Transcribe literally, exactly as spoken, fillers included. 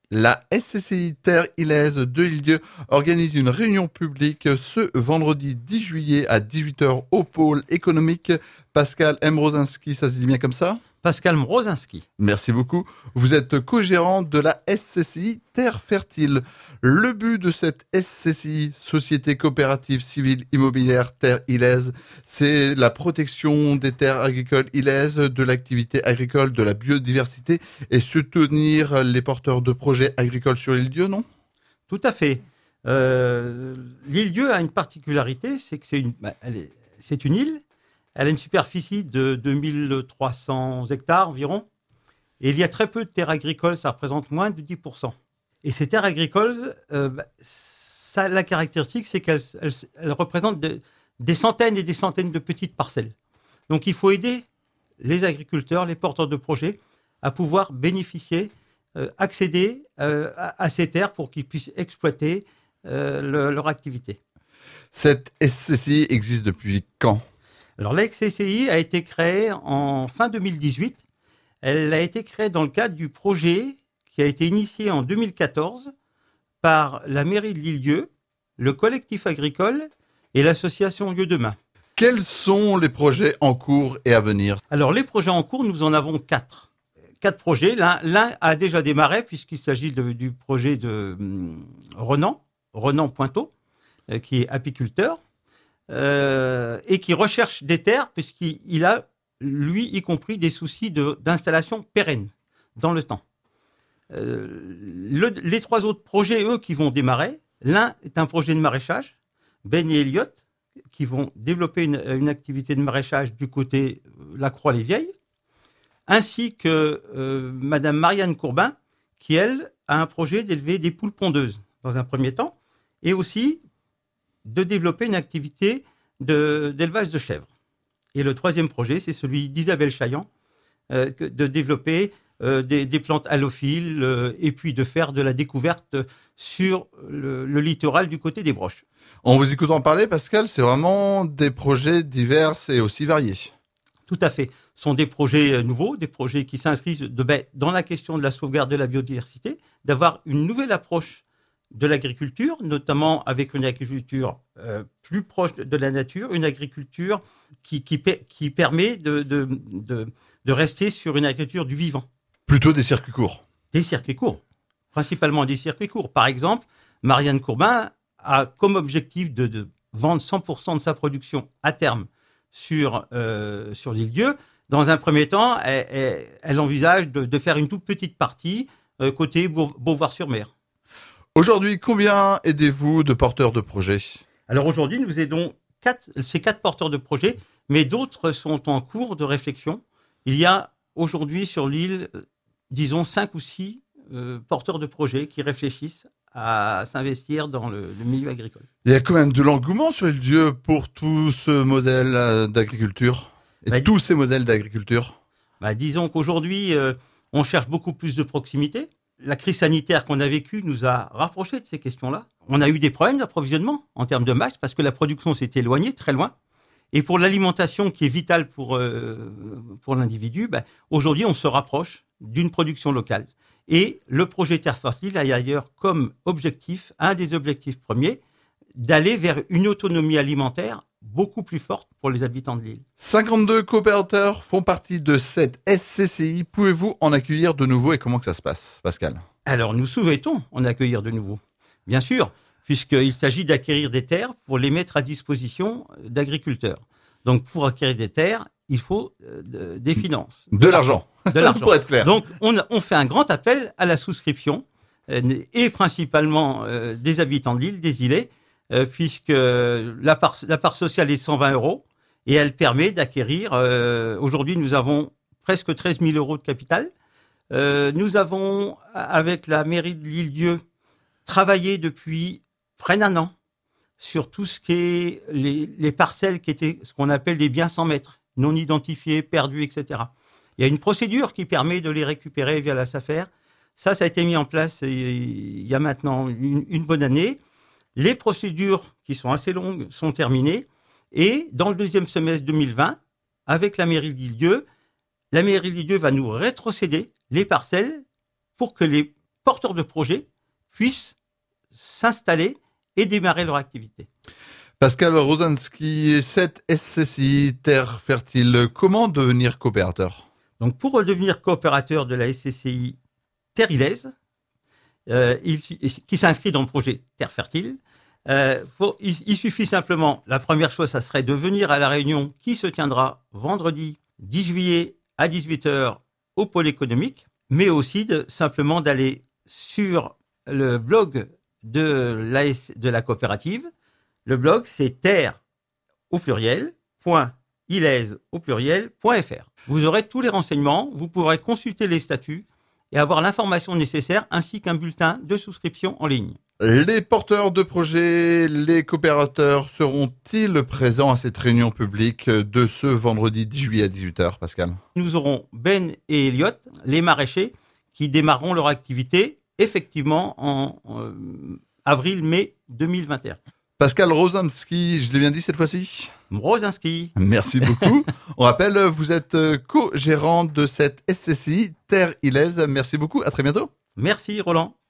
La S C C I Terre Ilaise de L'Île-Dieu organise une réunion publique ce vendredi dix juillet à dix-huit heures au pôle économique. Pascal M. Rosinski, ça se dit bien comme ça ? Pascal Mrozinski. Merci beaucoup. Vous êtes co-gérant de la S C C I Terre Fertile. Le but de cette S C C I, Société Coopérative Civile Immobilière Terre Ilaise, c'est la protection des terres agricoles ilaises, de l'activité agricole, de la biodiversité et soutenir les porteurs de projets agricoles sur l'île-dieu, non ? Tout à fait. Euh, L'île-dieu a une particularité, c'est que c'est une, bah, elle est, c'est une île. Elle a une superficie de deux mille trois cents hectares environ. Et il y a très peu de terres agricoles, ça représente moins de dix pour cent. Et ces terres agricoles, euh, ça, la caractéristique, c'est qu'elles elles, elles représentent de, des centaines et des centaines de petites parcelles. Donc il faut aider les agriculteurs, les porteurs de projets, à pouvoir bénéficier, euh, accéder euh, à, à ces terres pour qu'ils puissent exploiter euh, le, leur activité. Cette S C C I existe depuis quand ? Alors, la S C C I a été créée en fin deux mille dix-huit. Elle a été créée dans le cadre du projet qui a été initié en deux mille quatorze par la mairie de l'Île-dieu, le collectif agricole et l'association Lieu Demain. Quels sont les projets en cours et à venir ? Alors, les projets en cours, nous en avons quatre. Quatre projets. L'un, l'un a déjà démarré puisqu'il s'agit de, du projet de hum, Renan, Renan Pointeau, euh, qui est apiculteur. Euh, et qui recherche des terres puisqu'il a, lui y compris, des soucis de, d'installation pérenne dans le temps. Euh, le, les trois autres projets, eux, qui vont démarrer, l'un est un projet de maraîchage, Ben et Elliot, qui vont développer une, une activité de maraîchage du côté La Croix-les-Vieilles, ainsi que euh, Madame Marianne Courbin, qui, elle, a un projet d'élever des poules pondeuses dans un premier temps, et aussi de développer une activité de, d'élevage de chèvres. Et le troisième projet, c'est celui d'Isabelle Chaillant, euh, de développer euh, des, des plantes halophiles euh, et puis de faire de la découverte sur le, le littoral du côté des Broches. En vous écoutant parler, Pascal, c'est vraiment des projets divers et aussi variés. Tout à fait. Ce sont des projets nouveaux, des projets qui s'inscrivent de, ben, dans la question de la sauvegarde de la biodiversité, d'avoir une nouvelle approche de l'agriculture, notamment avec une agriculture euh, plus proche de la nature, une agriculture qui, qui, qui permet de, de, de, de rester sur une agriculture du vivant. Plutôt des circuits courts. Des circuits courts, principalement des circuits courts. Par exemple, Marianne Courbin a comme objectif de, de vendre cent pour cent de sa production à terme sur, euh, sur l'île-dieu. Dans un premier temps, elle, elle, elle envisage de, de faire une toute petite partie euh, côté Beauvoir-sur-Mer. Aujourd'hui, combien aidez-vous de porteurs de projets ? Alors aujourd'hui, nous aidons quatre, ces quatre porteurs de projets, mais d'autres sont en cours de réflexion. Il y a aujourd'hui sur l'île, disons, cinq ou six euh, porteurs de projets qui réfléchissent à s'investir dans le, le milieu agricole. Il y a quand même de l'engouement sur l'île-dieu pour tout ce modèle d'agriculture et bah, tous ces modèles d'agriculture. Bah, disons qu'aujourd'hui, euh, on cherche beaucoup plus de proximité. La crise sanitaire qu'on a vécue nous a rapprochés de ces questions-là. On a eu des problèmes d'approvisionnement en termes de masse parce que la production s'est éloignée très loin. Et pour l'alimentation qui est vitale pour, euh, pour l'individu, bah, aujourd'hui, on se rapproche d'une production locale. Et le projet Terre Fertile a d'ailleurs comme objectif, un des objectifs premiers, d'aller vers une autonomie alimentaire beaucoup plus forte pour les habitants de l'île. cinquante-deux coopérateurs font partie de cette S C C I. Pouvez-vous en accueillir de nouveau et comment que ça se passe, Pascal ? Alors, nous souhaitons en accueillir de nouveau, bien sûr, puisqu'il s'agit d'acquérir des terres pour les mettre à disposition d'agriculteurs. Donc, pour acquérir des terres, il faut euh, des finances. De, de l'argent. De l'argent. Pour être clair. Donc, on, on fait un grand appel à la souscription, euh, et principalement euh, des habitants de l'île, des îlets, Euh, puisque la part, la part sociale est cent vingt euros et elle permet d'acquérir, euh, aujourd'hui nous avons presque treize mille euros de capital. Euh, nous avons, avec la mairie de l'île-dieu, travaillé depuis près d'un an sur tout ce qui est les, les parcelles qui étaient ce qu'on appelle des biens sans maître, non identifiés, perdus, et cetera. Il y a une procédure qui permet de les récupérer via la SAFER. Ça, ça a été mis en place il y a maintenant une, une bonne année. Les procédures, qui sont assez longues, sont terminées. Et dans le deuxième semestre deux mille vingt, avec la mairie de l'île-dieu, la mairie de l'île-dieu va nous rétrocéder les parcelles pour que les porteurs de projets puissent s'installer et démarrer leur activité. Pascal Rosanski, cette S C C I Terre Fertile, comment devenir coopérateur? Donc, pour devenir coopérateur de la S C C I Terre Ilaise, euh, il, qui s'inscrit dans le projet Terre Fertile, euh, faut, il, il suffit simplement, la première chose, ça serait de venir à la réunion qui se tiendra vendredi dix juillet à dix-huit heures au pôle économique, mais aussi de, simplement d'aller sur le blog de la, de la coopérative. Le blog, c'est terre au pluriel, point ilaise au pluriel, point fr. Vous aurez tous les renseignements, vous pourrez consulter les statuts et avoir l'information nécessaire ainsi qu'un bulletin de souscription en ligne. Les porteurs de projets, les coopérateurs seront-ils présents à cette réunion publique de ce vendredi dix juillet à dix-huit heures, Pascal? Nous aurons Ben et Elliot, les maraîchers, qui démarreront leur activité effectivement en, en avril-mai deux mille vingt et un. Pascal Rosanski, je l'ai bien dit cette fois-ci? Rosanski. Merci beaucoup. On rappelle, vous êtes co-gérant de cette S C C I Terre Ilaise. Merci beaucoup, à très bientôt. Merci Roland.